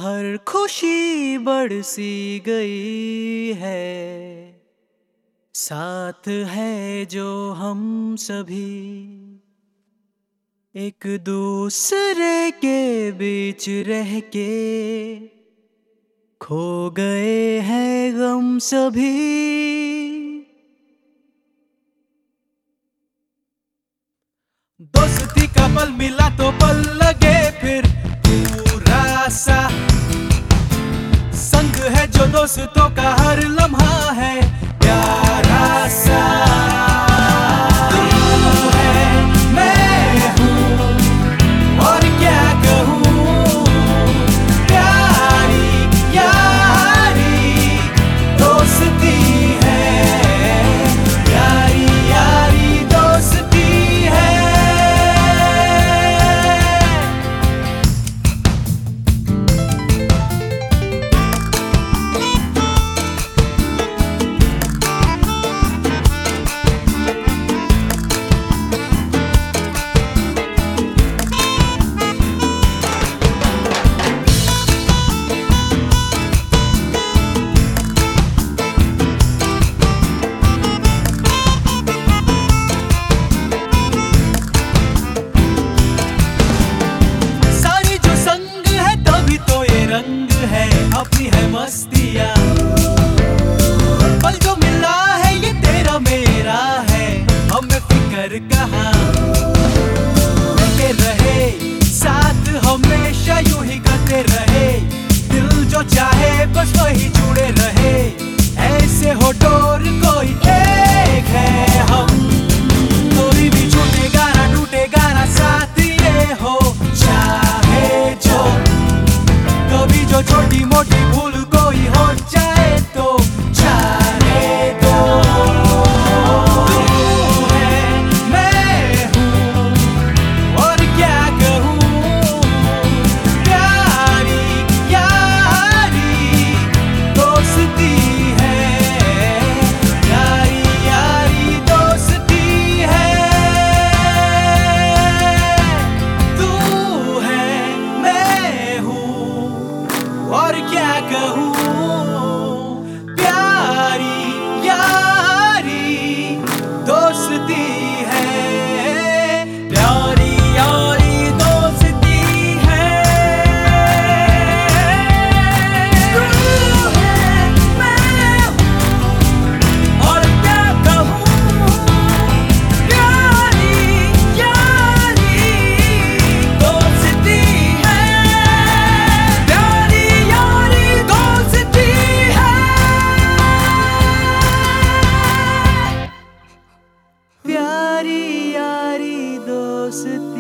हर खुशी बरसी गई है, साथ है जो हम सभी एक दूसरे के बीच रह के खो गए हैं गम सभी। दोस्ती का पल मिला तो पल लगे फिर पूरा सा, संग है जो दोस्तों का हर लम्हा है प्यारा सा। तू है मैं हूँ और क्या कहूँ, प्यारी यारी दोस्ती है, प्यारी यारी दोस्ती है। अपनी है मस्तियाँ, पल जो मिला है ये तेरा मेरा है, हमें फिक्र कहाँ। मिलके रहे साथ हमेशा यूं ही करते रहे, दिल जो चाहे बस वही जुड़े रहे, ऐसे हो डोर कोई एक है हम। कोई भी छूटेगा ना टूटेगा ना साथ ये हो, चाहे जो कभी जो छोटी मोटी भूल कोई हो जाए तो जाने दो। तू है मैं हूँ और क्या कहूँ, प्यारी यारी दोस्ती है, प्यारी यारी दोस्ती है। तू है मैं हूँ और क्या कहूँ, प्यारी यारी दोस्ती है, प्यारी यारी दोस्ती है। तू है मैं हूँ और क्या कहूँ, प्यारी यारी दोस्ती है, प्यारी यारी दोस्ती है, प्यारी यारी दोस्ती।